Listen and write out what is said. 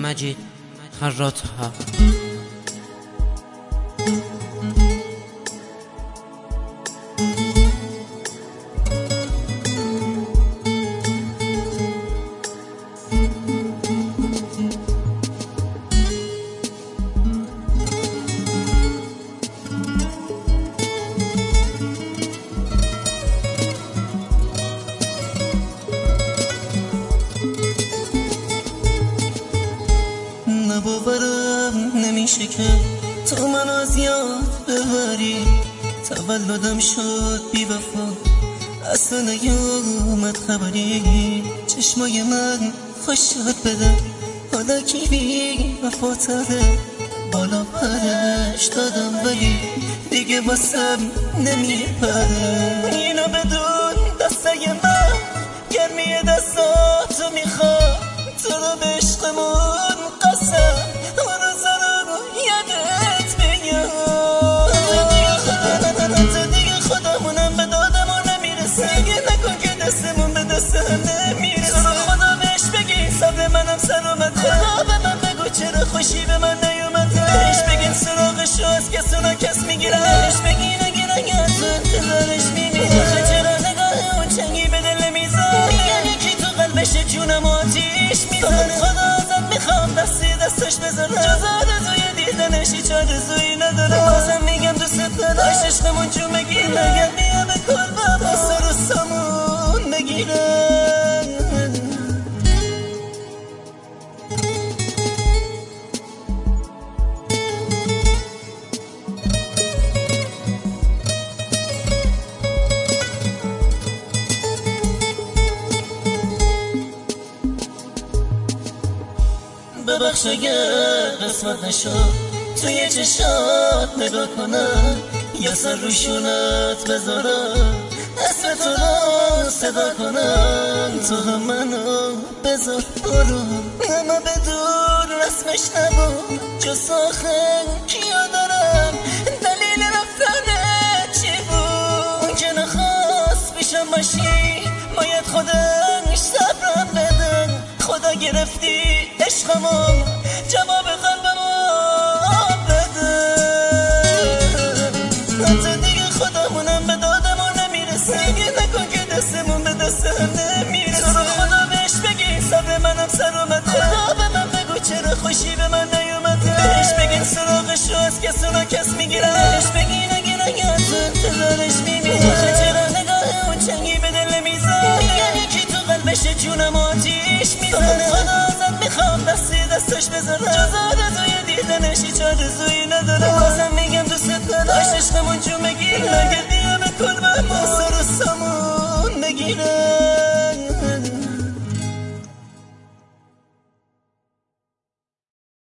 مجید خراط‌ها. باورم نمیشه که تو من از یاد ببری. تولدم شد بی وفا، اصلا نیومد خبری. چشمای من خوشت بده، حالا کی بی وفاتره. بالا پرش دادم ولی دیگه واسم نمیپره. اینو بدون دسته من گرمی دستاتو میخواد، تو رو به عشقمون قسم روزا رو یادت بیاد. تو دیگه خودمونم به دادمون نمیرسه، دیگه نکن که دستمون به دست هم نمیرسه. تو رو خدا بهش بگی صبر منم سر اومده، خدا به من بگو چرا خوشی به من نیومده. بهش بگین سراغشو از کسونا کس میگیره، بهش بگین اگه نگه تو انتظارش میمیره. چرا نگاه اون چنگی به دل میزن، میگن یکی تو قلبش جونم آتیش میزنه. خدا ازت میخوام دستی دستش بزنه، جز آرزوی دیدنش هیچ آرزویی نداره. بازم میگم دوست نداشت عشقمون جون بگیر، اگر بیا به کلبم بسا رو سامون بگیره. ببخش اگر قسمت نشد توی چشات نگاه کنم، یا سر روشونت بذارم اسم تو رو صدا کنم. تو هم منو بذار برو، اما بدون رسمش نبود. جز آخر کیا دارم دلیل رفتنت چی بود؟ اون که نخواست پیشم باشی باید خودش صبرم بدن. خدا گرفتی عشقمو جواب قلبمو بده. حتی دیگه خودمونم به دادمون نمیرسه، دیگه نکن که دستمون به دست هم نمیرسه. تو رو خدا بهش بگی صبر منم سر اومده، خدا به من بگو چرا خوشی به من نیومده. بهش بگین سراغشو از کسونا کس میگیره، بهش بگین اگه نگه تو انتظارش میمیره. چرا نگاه اون چنگی به دل میزن، میگن یکی تو قلبش جونم آتیش میزنه. خدا ازت میخوام دستی دستش بزنه، جز آرزوی دیدنش هیچ آرزویی نداره. بازم میگم دوست نداشت عشقمون جون بگیر، اگه بیا به کلبم سر و سامون بگیره.